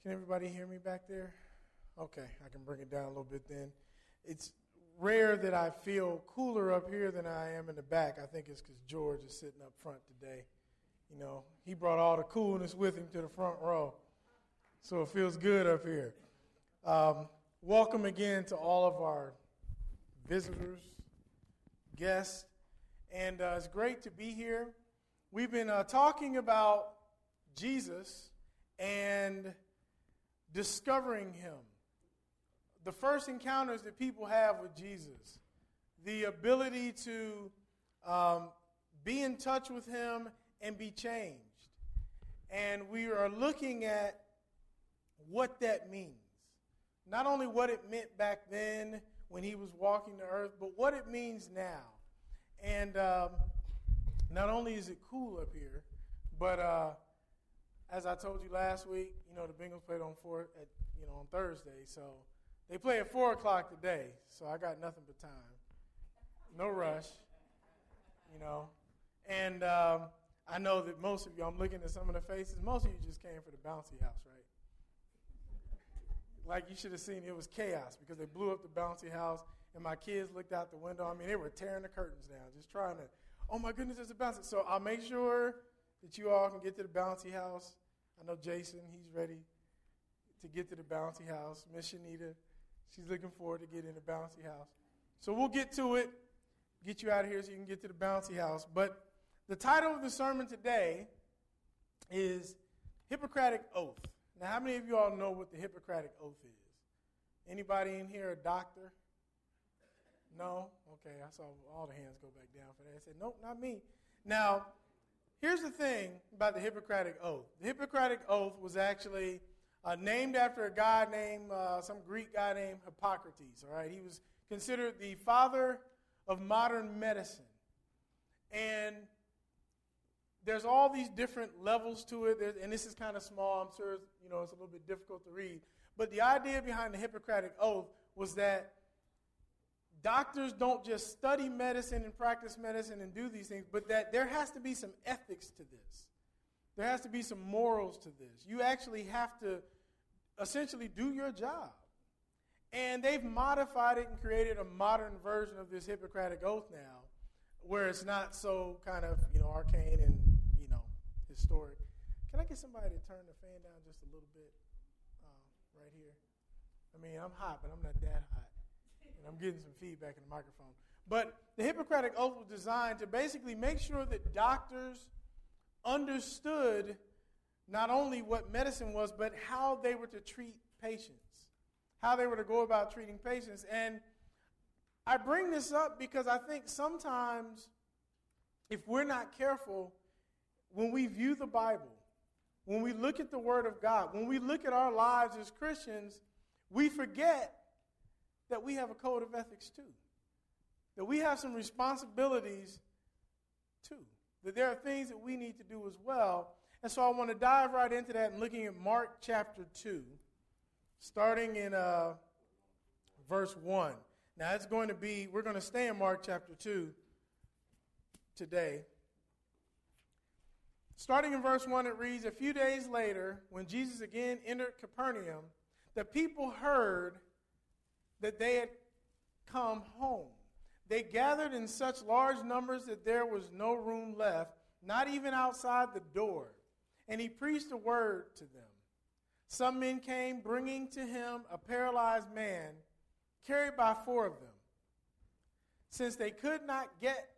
Can everybody hear me back there? Okay, I can bring it down a little bit then. It's rare that I feel cooler up here than I am in the back. I think it's because George is sitting up front today. You know, he brought all the coolness with him to the front row, so it feels good up here. Welcome again to all of our visitors, guests, and it's great to be here. We've been talking about Jesus and discovering him. The first encounters that people have with Jesus, the ability to be in touch with him and be changed. And we are looking at what that means. Not only what it meant back then when he was walking the earth, but what it means now. And not only is it cool up here, but as I told you last week, you know, the Bengals played on Thursday, so they play at 4 o'clock today, so I got nothing but time. No rush, you know. And I know that most of you, I'm looking at some of the faces, most of you just came for the bouncy house, right? Like you should have seen, it was chaos because they blew up the bouncy house, and my kids looked out the window. I mean, they were tearing the curtains down, just trying to, oh my goodness, there's a bouncy. So I'll make sure that you all can get to the bouncy house. I know Jason, he's ready to get to the bouncy house. Miss Shanita, she's looking forward to getting in the bouncy house. So we'll get to it, get you out of here so you can get to the bouncy house. But the title of the sermon today is Hippocratic Oath. Now, how many of you all know what the Hippocratic Oath is? Anybody in here a doctor? No? Okay, I saw all the hands go back down for that. I said, nope, not me. Now, here's the thing about the Hippocratic Oath. The Hippocratic Oath was actually named after a guy named, some Greek guy named Hippocrates, all right? He was considered the father of modern medicine. And there's all these different levels to it, and this is kind of small. I'm sure it's a little bit difficult to read. But the idea behind the Hippocratic Oath was that doctors don't just study medicine and practice medicine and do these things, but that there has to be some ethics to this. There has to be some morals to this. You actually have to essentially do your job. And they've modified it and created a modern version of this Hippocratic Oath now, where it's not so kind of, arcane and, historic. Can I get somebody to turn the fan down just a little bit right here? I mean, I'm hot, but I'm not that hot. And I'm getting some feedback in the microphone. But the Hippocratic Oath was designed to basically make sure that doctors understood not only what medicine was, but how they were to treat patients, how they were to go about treating patients. And I bring this up because I think sometimes if we're not careful, when we view the Bible, when we look at the Word of God, when we look at our lives as Christians, we forget that we have a code of ethics too, that we have some responsibilities too, that there are things that we need to do as well. And so I want to dive right into that and looking at Mark chapter 2, starting in verse 1. Now we're going to stay in Mark chapter 2 today. Starting in verse 1, it reads, "A few days later, when Jesus again entered Capernaum, the people heard that they had come home. They gathered in such large numbers that there was no room left, not even outside the door. And he preached a word to them. Some men came, bringing to him a paralyzed man, carried by 4 of them. Since they could not get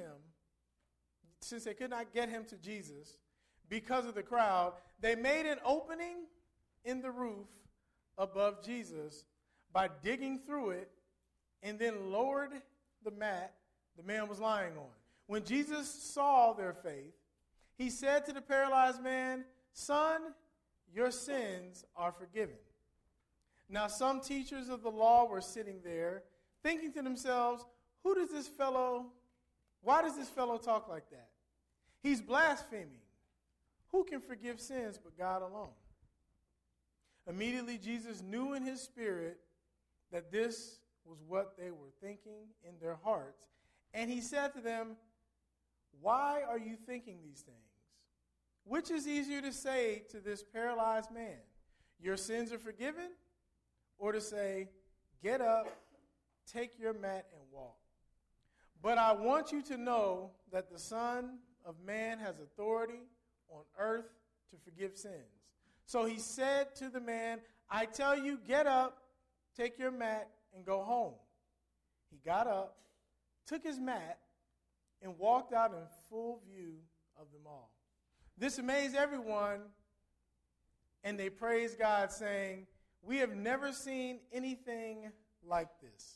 him to Jesus because of the crowd, they made an opening in the roof above Jesus by digging through it and then lowered the mat the man was lying on. When Jesus saw their faith, he said to the paralyzed man, 'Son, your sins are forgiven.' Now some teachers of the law were sitting there, thinking to themselves, why does this fellow talk like that? He's blaspheming. Who can forgive sins but God alone?" Immediately Jesus knew in his spirit that this was what they were thinking in their hearts. And he said to them, "Why are you thinking these things? Which is easier to say to this paralyzed man, your sins are forgiven, or to say, get up, take your mat, and walk. But I want you to know that the Son of Man has authority on earth to forgive sins. So he said to the man, I tell you, get up, take your mat, and go home. He got up, took his mat, and walked out in full view of them all. This amazed everyone, and they praised God, saying, we have never seen anything like this.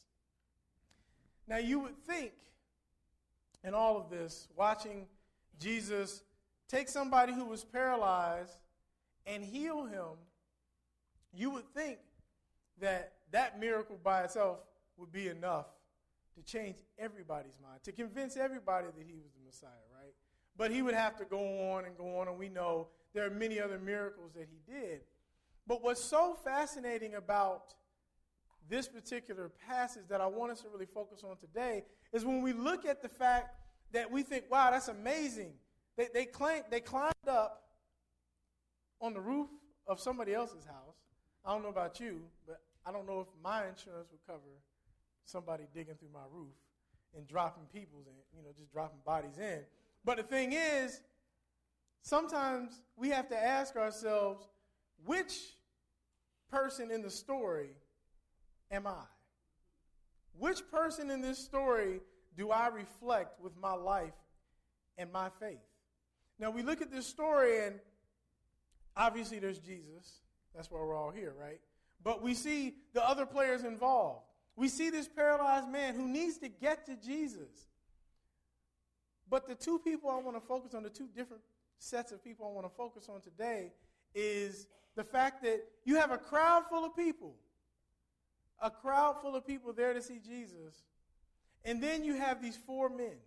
Now you would think in all of this, watching Jesus take somebody who was paralyzed and heal him, you would think that that miracle by itself would be enough to change everybody's mind, to convince everybody that he was the Messiah, right? But he would have to go on, and we know there are many other miracles that he did. But what's so fascinating about this particular passage that I want us to really focus on today is when we look at the fact that we think, wow, that's amazing. They climbed up on the roof of somebody else's house. I don't know about you, but I don't know if my insurance would cover somebody digging through my roof and dropping people's in, just dropping bodies in. But the thing is, sometimes we have to ask ourselves, which person in the story am I? Which person in this story do I reflect with my life and my faith? Now, we look at this story, and obviously there's Jesus. That's why we're all here, right? But we see the other players involved. We see this paralyzed man who needs to get to Jesus. But the two people I want to focus on, the two different sets of people I want to focus on today, is the fact that you have a crowd full of people. A crowd full of people there to see Jesus. And then you have these four men.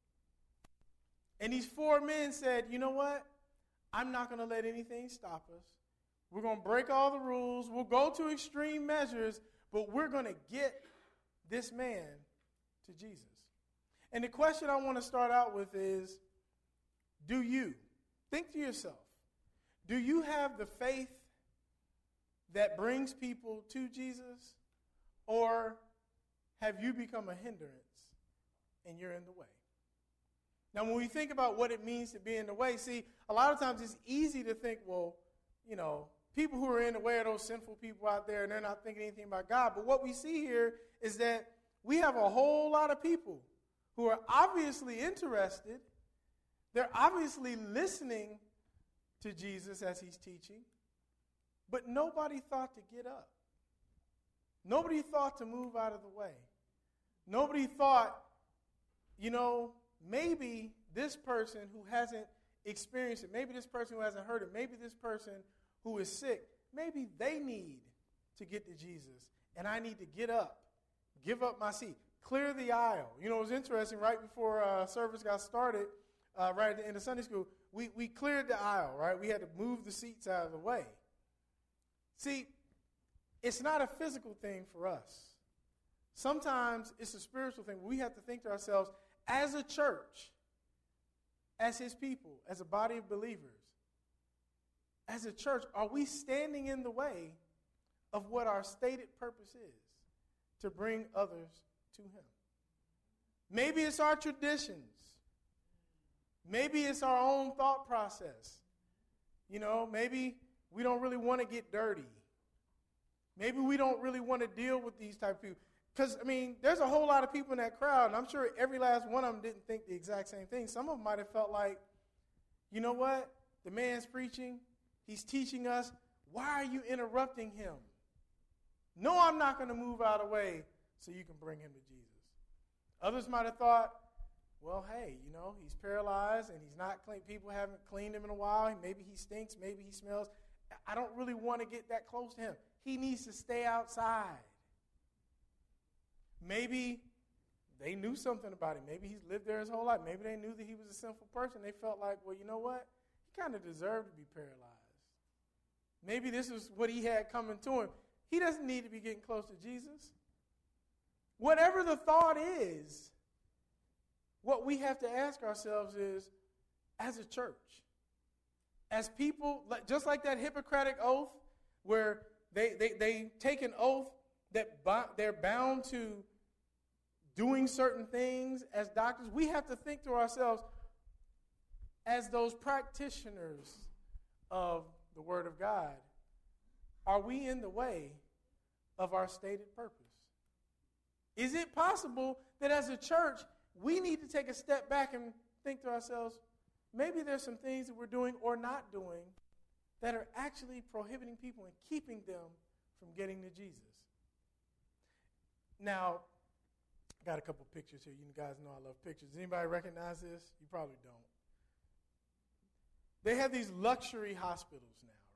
And these four men said, you know what? I'm not going to let anything stop us. We're going to break all the rules. We'll go to extreme measures, but we're going to get this man to Jesus. And the question I want to start out with is, do you? Think to yourself, do you have the faith that brings people to Jesus? Or have you become a hindrance and you're in the way? Now, when we think about what it means to be in the way, see, a lot of times it's easy to think, well, people who are in the way are those sinful people out there and they're not thinking anything about God. But what we see here is that we have a whole lot of people who are obviously interested. They're obviously listening to Jesus as he's teaching, but nobody thought to get up. Nobody thought to move out of the way. Nobody thought, maybe this person who hasn't experienced it, maybe this person who hasn't heard it, maybe this person who is sick, maybe they need to get to Jesus, and I need to get up, give up my seat, clear the aisle. It was interesting, right before service got started, right at the end of Sunday school, we cleared the aisle, right? We had to move the seats out of the way. See, it's not a physical thing for us. Sometimes it's a spiritual thing. We have to think to ourselves, as a church, as his people, as a body of believers, as a church, are we standing in the way of what our stated purpose is, to bring others to him? Maybe it's our traditions. Maybe it's our own thought process. Maybe we don't really want to get dirty. Maybe we don't really want to deal with these type of people. Because, there's a whole lot of people in that crowd, and I'm sure every last one of them didn't think the exact same thing. Some of them might have felt like, you know what? The man's preaching. He's teaching us. Why are you interrupting him? No, I'm not going to move out of the way so you can bring him to Jesus. Others might have thought, well, hey, he's paralyzed and he's not clean. People haven't cleaned him in a while. Maybe he stinks. Maybe he smells. I don't really want to get that close to him. He needs to stay outside. Maybe they knew something about him. Maybe he's lived there his whole life. Maybe they knew that he was a sinful person. They felt like, well, you know what? He kind of deserved to be paralyzed. Maybe this is what he had coming to him. He doesn't need to be getting close to Jesus. Whatever the thought is, what we have to ask ourselves is, as a church, as people, just like that Hippocratic oath where they take an oath that they're bound to doing certain things as doctors. We have to think to ourselves, as those practitioners of the Word of God, are we in the way of our stated purpose? Is it possible that as a church, we need to take a step back and think to ourselves, maybe there's some things that we're doing or not doing that are actually prohibiting people and keeping them from getting to Jesus? Now, I got a couple pictures here. You guys know I love pictures. Does anybody recognize this? You probably don't. They have these luxury hospitals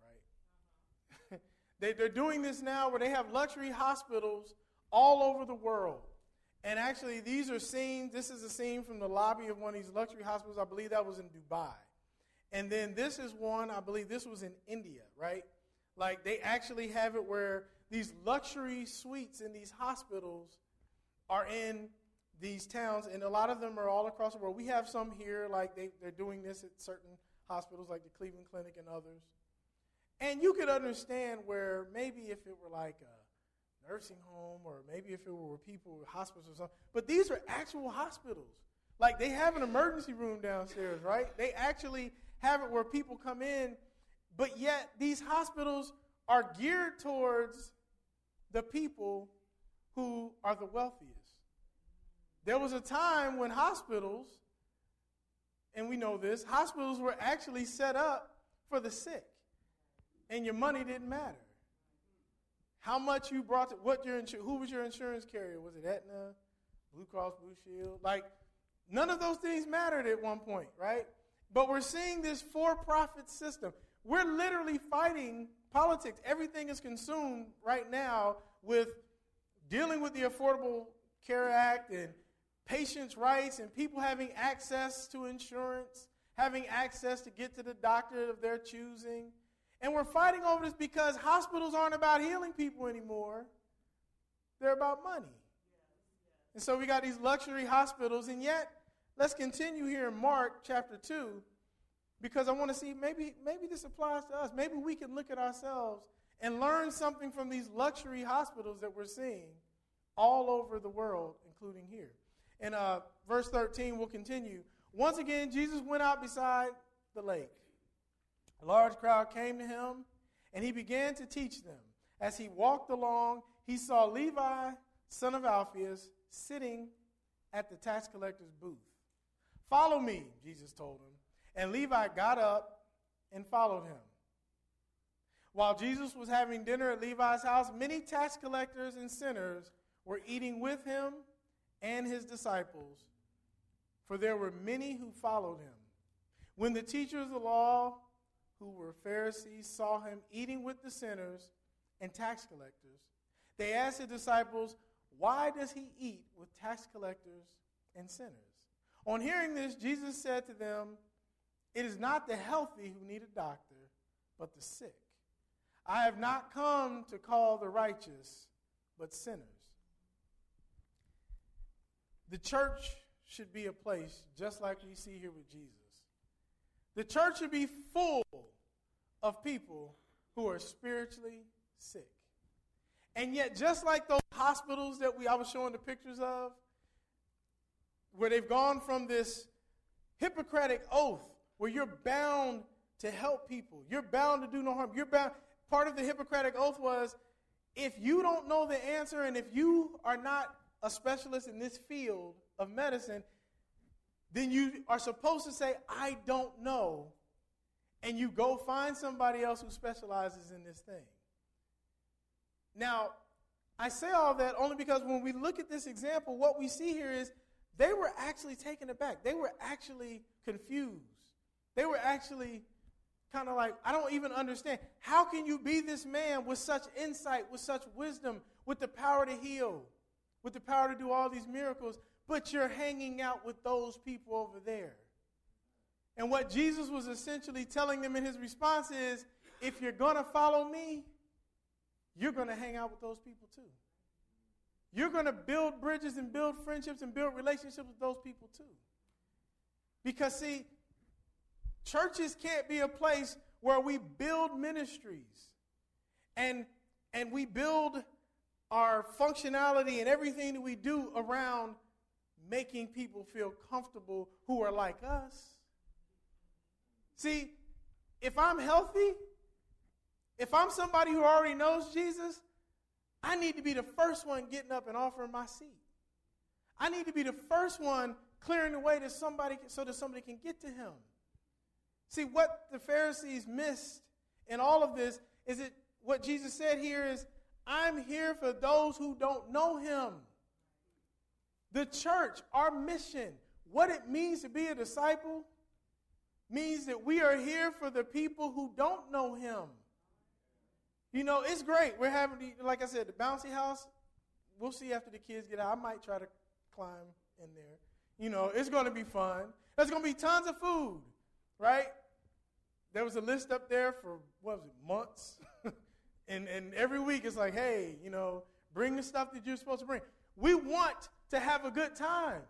now, right? They're doing this now where they have luxury hospitals all over the world. And actually, these are scenes. This is a scene from the lobby of one of these luxury hospitals. I believe that was in Dubai. And then this is one, I believe this was in India, right? Like, they actually have it where these luxury suites in these hospitals are in these towns, and a lot of them are all across the world. We have some here, like they're doing this at certain hospitals like the Cleveland Clinic and others. And you could understand where maybe if it were like a nursing home or maybe if it were people, hospitals or something. But these are actual hospitals. Like, they have an emergency room downstairs, right? They actually have it where people come in, but yet these hospitals are geared towards the people who are the wealthiest. There was a time when hospitals, and we know this, hospitals were actually set up for the sick, and your money didn't matter. How much you brought to, who was your insurance carrier? Was it Aetna, Blue Cross Blue Shield? Like, none of those things mattered at one point, right? But we're seeing this for-profit system. We're literally fighting politics. Everything is consumed right now with dealing with the Affordable Care Act and patients' rights and people having access to insurance, having access to get to the doctor of their choosing. And we're fighting over this because hospitals aren't about healing people anymore. They're about money. And so we got these luxury hospitals, and yet let's continue here in Mark chapter 2, because I want to see maybe this applies to us. Maybe we can look at ourselves and learn something from these luxury hospitals that we're seeing all over the world, including here. In verse 13, we'll continue. Once again, Jesus went out beside the lake. A large crowd came to him, and he began to teach them. As he walked along, he saw Levi, son of Alphaeus, sitting at the tax collector's booth. "Follow me," Jesus told him. And Levi got up and followed him. While Jesus was having dinner at Levi's house, many tax collectors and sinners were eating with him and his disciples, for there were many who followed him. When the teachers of the law, who were Pharisees, saw him eating with the sinners and tax collectors, they asked the disciples, "Why does he eat with tax collectors and sinners?" On hearing this, Jesus said to them, "It is not the healthy who need a doctor, but the sick. I have not come to call the righteous, but sinners." The church should be a place just like we see here with Jesus. The church should be full of people who are spiritually sick. And yet, just like those hospitals that I was showing the pictures of, where they've gone from this Hippocratic oath, where you're bound to help people, you're bound to do no harm, you're bound. Part of the Hippocratic oath was, if you don't know the answer and if you are not a specialist in this field of medicine, then you are supposed to say, "I don't know," and you go find somebody else who specializes in this thing. Now, I say all that only because when we look at this example, what we see here is they were actually taken aback. They were actually confused. They were actually kind of like, I don't even understand. How can you be this man with such insight, with such wisdom, with the power to heal, with the power to do all these miracles, but you're hanging out with those people over there? And what Jesus was essentially telling them in his response is, if you're going to follow me, you're going to hang out with those people too. You're going to build bridges and build friendships and build relationships with those people too. Because, see, churches can't be a place where we build ministries And we build our functionality and everything that we do around making people feel comfortable who are like us. See, if I'm healthy, if I'm somebody who already knows Jesus, I need to be the first one getting up and offering my seat. I need to be the first one clearing the way to somebody so that somebody can get to him. See, what the Pharisees missed in all of this is that what Jesus said here is, I'm here for those who don't know him. The church, our mission, what it means to be a disciple, means that we are here for the people who don't know him. You know, it's great. We're having, like I said, the bouncy house. We'll see after the kids get out. I might try to climb in there. You know, it's going to be fun. There's going to be tons of food, right? There was a list up there for, months? and every week it's like, hey, you know, bring the stuff that you're supposed to bring. We want to have a good time.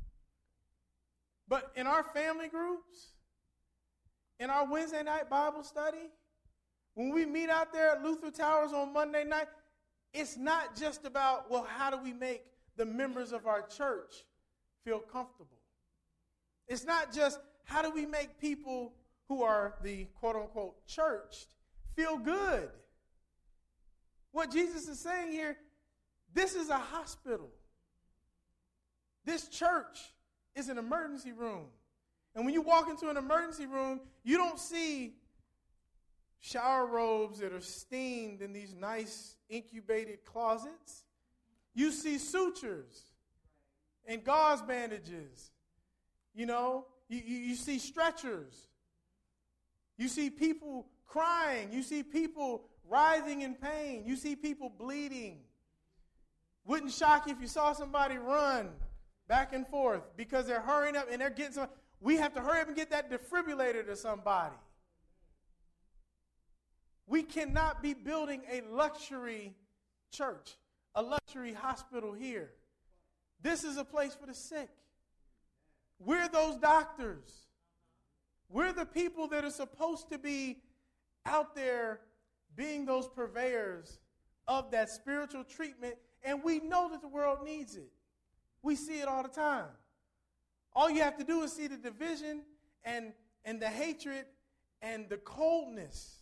But in our family groups, in our Wednesday night Bible study, when we meet out there at Luther Towers on Monday night, it's not just about, well, how do we make the members of our church feel comfortable? It's not just how do we make people who are the quote-unquote churched feel good. What Jesus is saying here, this is a hospital. This church is an emergency room. And when you walk into an emergency room, you don't see shower robes that are steamed in these nice incubated closets. You see sutures and gauze bandages. You know, you see stretchers. You see people crying. You see people writhing in pain. You see people bleeding. Wouldn't shock you if you saw somebody run back and forth because they're hurrying up and they're getting some. We have to hurry up and get that defibrillator to somebody. We cannot be building a luxury church, a luxury hospital here. This is a place for the sick. We're those doctors. We're the people that are supposed to be out there being those purveyors of that spiritual treatment, and we know that the world needs it. We see it all the time. All you have to do is see the division and the hatred and the coldness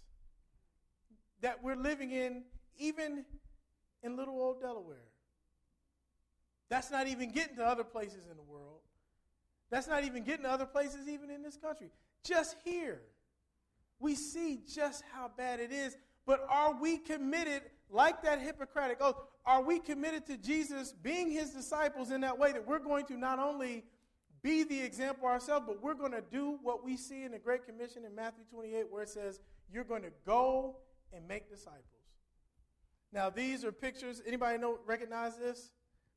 that we're living in, even in little old Delaware. That's not even getting to other places in the world. That's not even getting to other places even in this country. Just here, we see just how bad it is. But are we committed, like that Hippocratic oath, are we committed to Jesus being his disciples in that way that we're going to not only be the example ourselves, but we're going to do what we see in the Great Commission in Matthew 28 where it says, you're going to go and make disciples. Now, these are pictures. Anybody recognize this?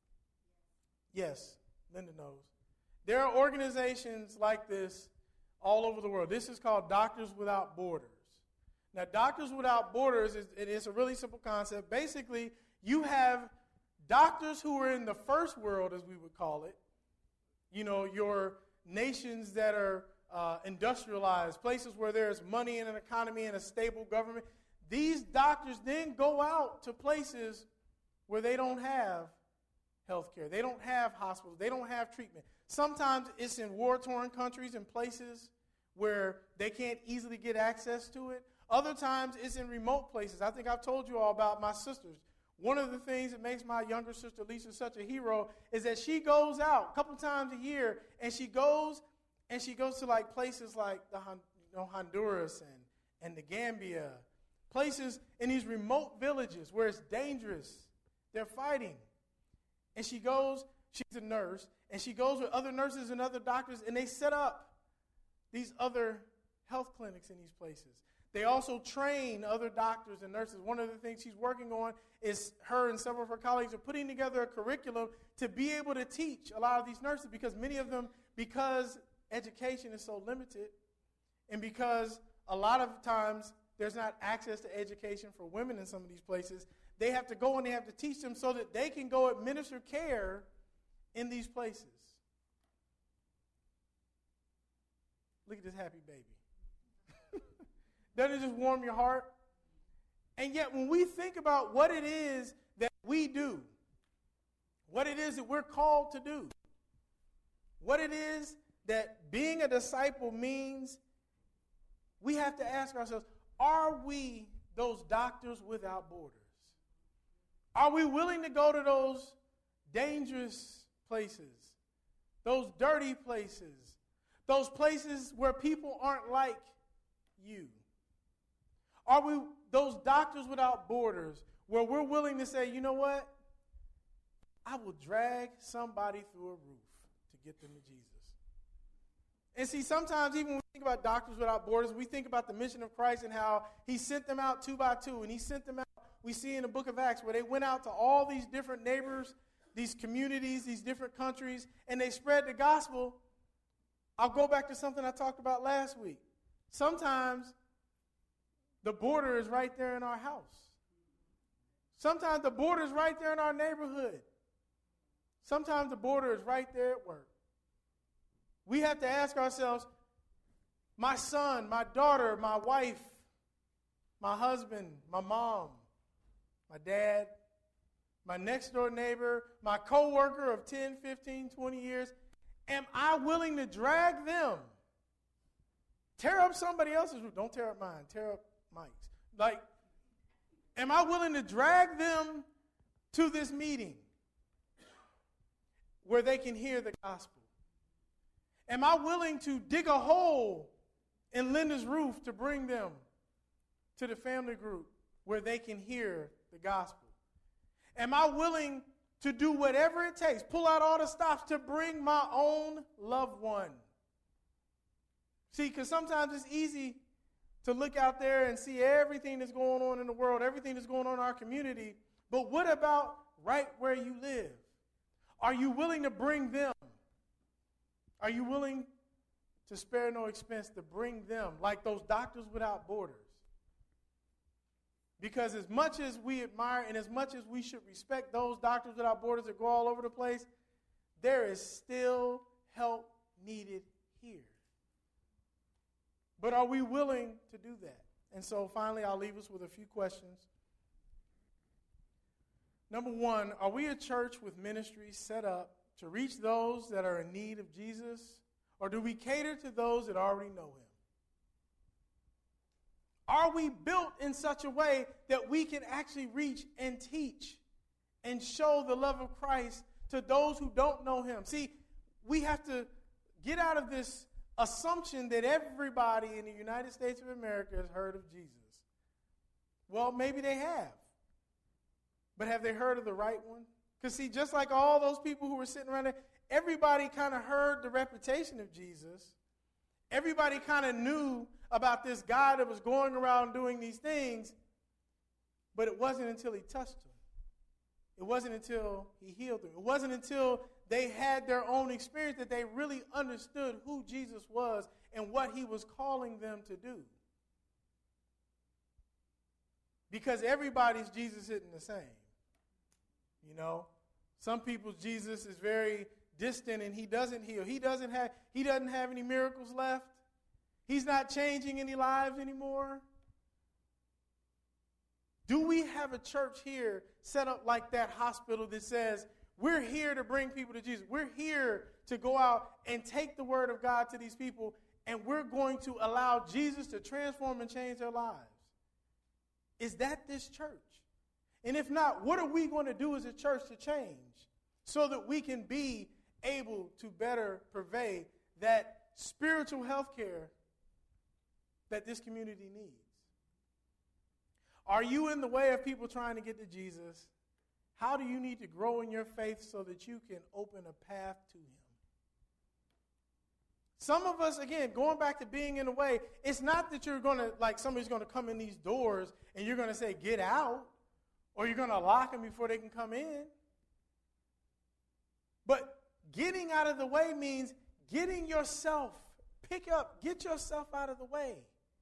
Yes, Linda knows. There are organizations like this all over the world. This is called Doctors Without Borders. Now, Doctors Without Borders, is a really simple concept. Basically, you have doctors who are in the first world, as we would call it. You know, your nations that are industrialized, places where there's money and an economy and a stable government. These doctors then go out to places where they don't have health care. They don't have hospitals. They don't have treatment. Sometimes it's in war-torn countries and places where they can't easily get access to it. Other times it's in remote places. I think I've told you all about my sisters. One of the things that makes my younger sister Lisa such a hero is that she goes out a couple times a year, and she goes to like places like Honduras and the Gambia, places in these remote villages where it's dangerous. They're fighting. And she goes, she's a nurse, and she goes with other nurses and other doctors, and they set up these other health clinics in these places. They also train other doctors and nurses. One of the things she's working on is her and several of her colleagues are putting together a curriculum to be able to teach a lot of these nurses, because many of them, because education is so limited, and because a lot of times there's not access to education for women in some of these places, they have to go and they have to teach them so that they can go administer care in these places. Look at this happy baby. Doesn't it just warm your heart? And yet when we think about what it is that we do, what it is that we're called to do, what it is that being a disciple means, we have to ask ourselves, are we those doctors without borders? Are we willing to go to those dangerous places, those dirty places, those places where people aren't like you? Are we those doctors without borders where we're willing to say, you know what? I will drag somebody through a roof to get them to Jesus. And see, sometimes even when we think about Doctors Without Borders, we think about the mission of Christ and how he sent them out 2 by 2. And he sent them out, we see in the book of Acts, where they went out to all these different neighbors, these communities, these different countries, and they spread the gospel. I'll go back to something I talked about last week. Sometimes the border is right there in our house. Sometimes the border is right there in our neighborhood. Sometimes the border is right there at work. We have to ask ourselves, my son, my daughter, my wife, my husband, my mom, my dad, my next door neighbor, my coworker of 10, 15, 20 years, am I willing to drag them? Tear up somebody else's roof. Don't tear up mine. Tear up Mike's. Like, am I willing to drag them to this meeting where they can hear the gospel? Am I willing to dig a hole in Linda's roof to bring them to the family group where they can hear the gospel? Am I willing to do whatever it takes, pull out all the stops to bring my own loved one? See, because sometimes it's easy to look out there and see everything that's going on in the world, everything that's going on in our community, but what about right where you live? Are you willing to bring them? Are you willing to spare no expense to bring them, like those Doctors Without Borders? Because as much as we admire and as much as we should respect those Doctors Without Borders that go all over the place, there is still help needed here. But are we willing to do that? And so finally, I'll leave us with a few questions. Number one, are we a church with ministries set up to reach those that are in need of Jesus, or do we cater to those that already know him? Are we built in such a way that we can actually reach and teach and show the love of Christ to those who don't know him? See, we have to get out of this assumption that everybody in the United States of America has heard of Jesus. Well, maybe they have. But have they heard of the right one? Because see, just like all those people who were sitting around there, everybody kind of heard the reputation of Jesus. Everybody kind of knew about this guy that was going around doing these things, but it wasn't until he touched him. It wasn't until he healed them. It wasn't until they had their own experience that they really understood who Jesus was and what he was calling them to do. Because everybody's Jesus isn't the same. You know, some people's Jesus is very distant and he doesn't heal. He doesn't have any miracles left. He's not changing any lives anymore. Do we have a church here set up like that hospital that says, we're here to bring people to Jesus. We're here to go out and take the word of God to these people, and we're going to allow Jesus to transform and change their lives? Is that this church? And if not, what are we going to do as a church to change so that we can be able to better purvey that spiritual health care that this community needs? Are you in the way of people trying to get to Jesus? How do you need to grow in your faith so that you can open a path to him? Some of us, again, going back to being in the way, it's not that you're going to, like somebody's going to come in these doors and you're going to say, get out, or you're going to lock them before they can come in. But getting out of the way means getting yourself, get yourself out of the way.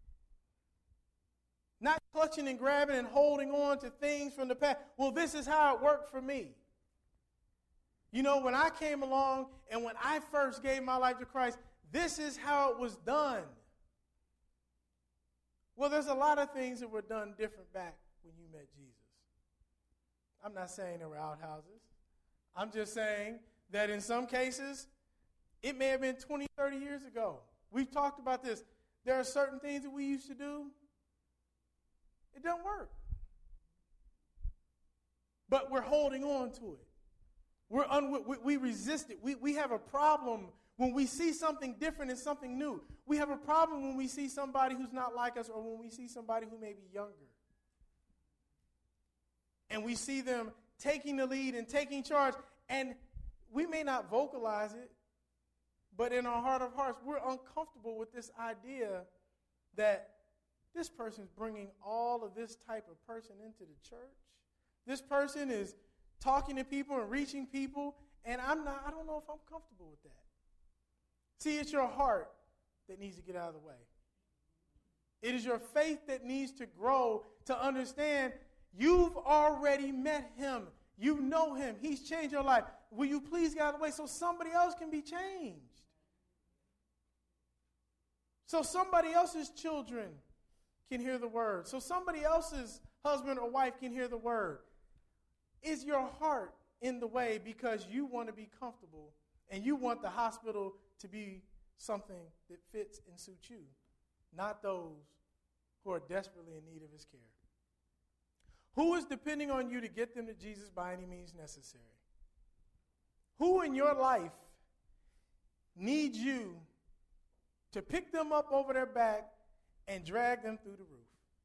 Not clutching and grabbing and holding on to things from the past. Well, this is how it worked for me. You know, when I came along and when I first gave my life to Christ, this is how it was done. Well, there's a lot of things that were done different back when you met Jesus? I'm not saying there were outhouses. I'm just saying that in some cases, it may have been 20, 30 years ago. We've talked about this. There are certain things that we used to do. It doesn't work. But we're holding on to it. We resist it. We have a problem when we see something different and something new. We have a problem when we see somebody who's not like us or when we see somebody who may be younger. And we see them taking the lead and taking charge. And we may not vocalize it, but in our heart of hearts, we're uncomfortable with this idea that this person's bringing all of this type of person into the church. This person is talking to people and reaching people, and I don't know if I'm comfortable with that. See, it's your heart that needs to get out of the way. It is your faith that needs to grow to understand you've already met him. You know him. He's changed your life. Will you please get out of the way so somebody else can be changed? So somebody else's children can hear the word. So somebody else's husband or wife can hear the word. Is your heart in the way because you want to be comfortable and you want the hospital to be something that fits and suits you, not those who are desperately in need of his care? Who is depending on you to get them to Jesus by any means necessary? Who in your life needs you to pick them up over their back and drag them through the roof?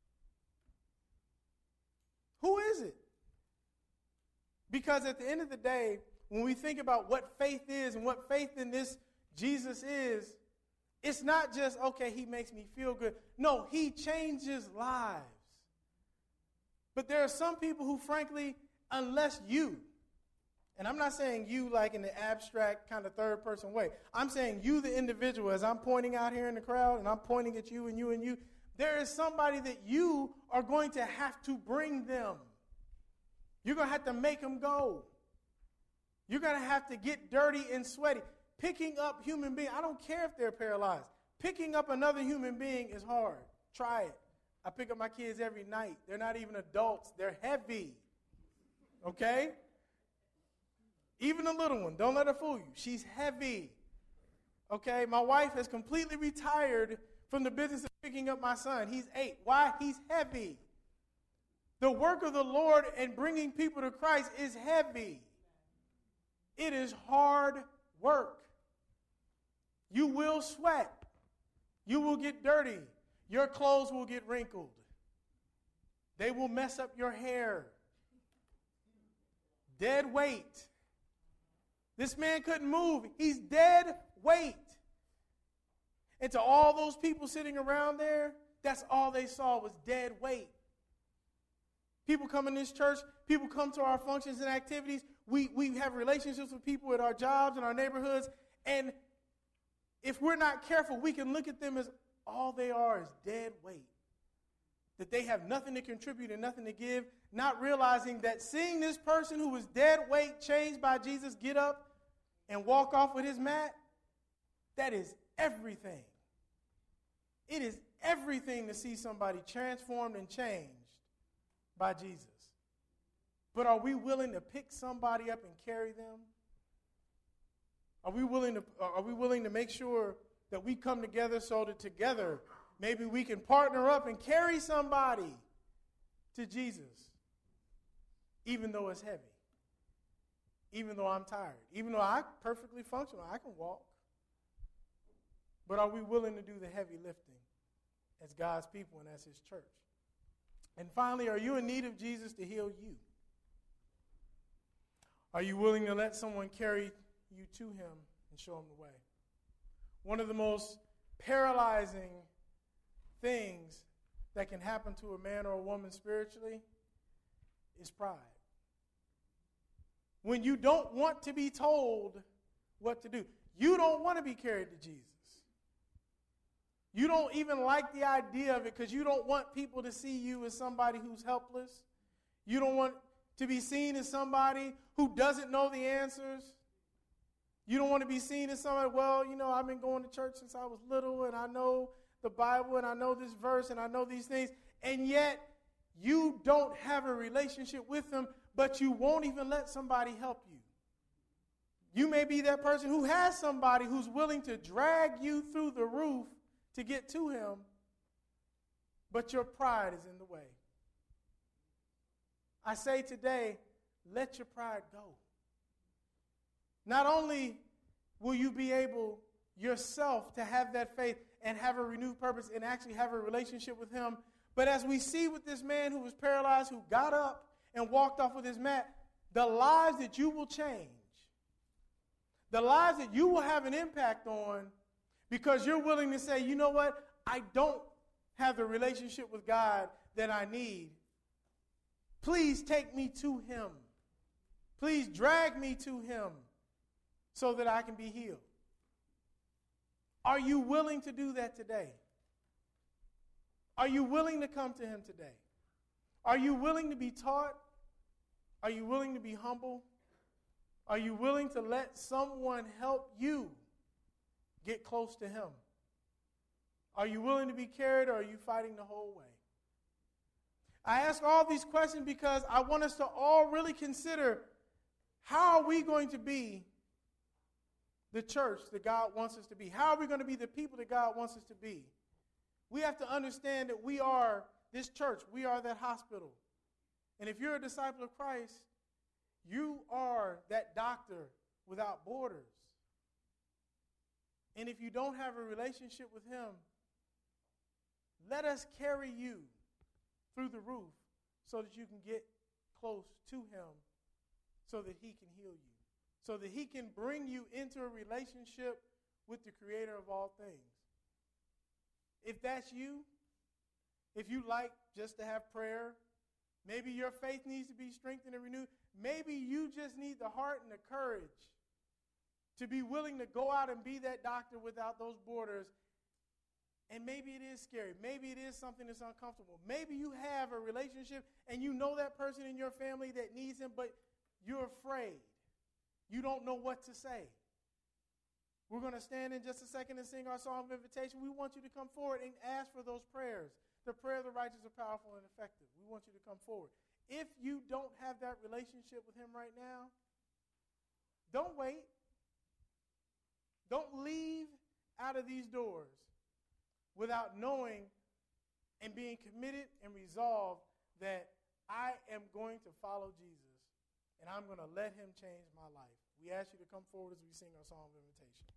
Who is it? Because at the end of the day, when we think about what faith is and what faith in this Jesus is, it's not just, okay, he makes me feel good. No, he changes lives. But there are some people who, frankly, unless you, and I'm not saying you like in the abstract kind of third person way. I'm saying you, the individual, as I'm pointing out here in the crowd and I'm pointing at you and you and you, there is somebody that you are going to have to bring them. You're going to have to make them go. You're going to have to get dirty and sweaty. Picking up human beings, I don't care if they're paralyzed. Picking up another human being is hard. Try it. I pick up my kids every night. They're not even adults. They're heavy. Okay? Even a little one. Don't let her fool you. She's heavy. Okay? My wife has completely retired from the business of picking up my son. He's 8. Why? He's heavy. The work of the Lord and bringing people to Christ is heavy. It is hard work. You will sweat. You will get dirty. Your clothes will get wrinkled. They will mess up your hair. Dead weight. This man couldn't move. He's dead weight. And to all those people sitting around there, that's all they saw was dead weight. People come in this church. People come to our functions and activities. We have relationships with people at our jobs and our neighborhoods. And if we're not careful, we can look at them as all they are is dead weight. That they have nothing to contribute and nothing to give, not realizing that seeing this person who was dead weight changed by Jesus get up and walk off with his mat, that is everything. It is everything to see somebody transformed and changed by Jesus. But are we willing to pick somebody up and carry them? Are we willing to make sure that we come together so that together maybe we can partner up and carry somebody to Jesus, even though it's heavy, even though I'm tired, even though I'm perfectly functional, I can walk. But are we willing to do the heavy lifting as God's people and as his church? And finally, are you in need of Jesus to heal you? Are you willing to let someone carry you to him and show him the way? One of the most paralyzing things that can happen to a man or a woman spiritually is pride. When you don't want to be told what to do. You don't want to be carried to Jesus. You don't even like the idea of it because you don't want people to see you as somebody who's helpless. You don't want to be seen as somebody who doesn't know the answers. You don't want to be seen as somebody, well, you know, I've been going to church since I was little and I know the Bible and I know this verse and I know these things. And yet you don't have a relationship with him, but you won't even let somebody help you. You may be that person who has somebody who's willing to drag you through the roof to get to him, but your pride is in the way. I say today, let your pride go. Not only will you be able yourself to have that faith and have a renewed purpose and actually have a relationship with him, but as we see with this man who was paralyzed, who got up and walked off with his mat, the lives that you will change, the lives that you will have an impact on because you're willing to say, you know what, I don't have the relationship with God that I need. Please take me to him. Please drag me to him so that I can be healed. Are you willing to do that today? Are you willing to come to him today? Are you willing to be taught? Are you willing to be humble? Are you willing to let someone help you get close to him? Are you willing to be carried, or are you fighting the whole way? I ask all these questions because I want us to all really consider, how are we going to be the church that God wants us to be? How are we going to be the people that God wants us to be? We have to understand that we are this church. We are that hospital. And if you're a disciple of Christ, you are that doctor without borders. And if you don't have a relationship with him, let us carry you through the roof so that you can get close to him, so that he can heal you, so that he can bring you into a relationship with the creator of all things. If that's you, if you like just to have prayer, maybe your faith needs to be strengthened and renewed, maybe you just need the heart and the courage to be willing to go out and be that doctor without those borders. And maybe it is scary. Maybe it is something that's uncomfortable. Maybe you have a relationship and you know that person in your family that needs him, but you're afraid. You don't know what to say. We're going to stand in just a second and sing our song of invitation. We want you to come forward and ask for those prayers. The prayer of the righteous are powerful and effective. We want you to come forward. If you don't have that relationship with him right now, don't wait. Don't leave out of these doors without knowing and being committed and resolved that I am going to follow Jesus and I'm going to let him change my life. We ask you to come forward as we sing our song of invitation.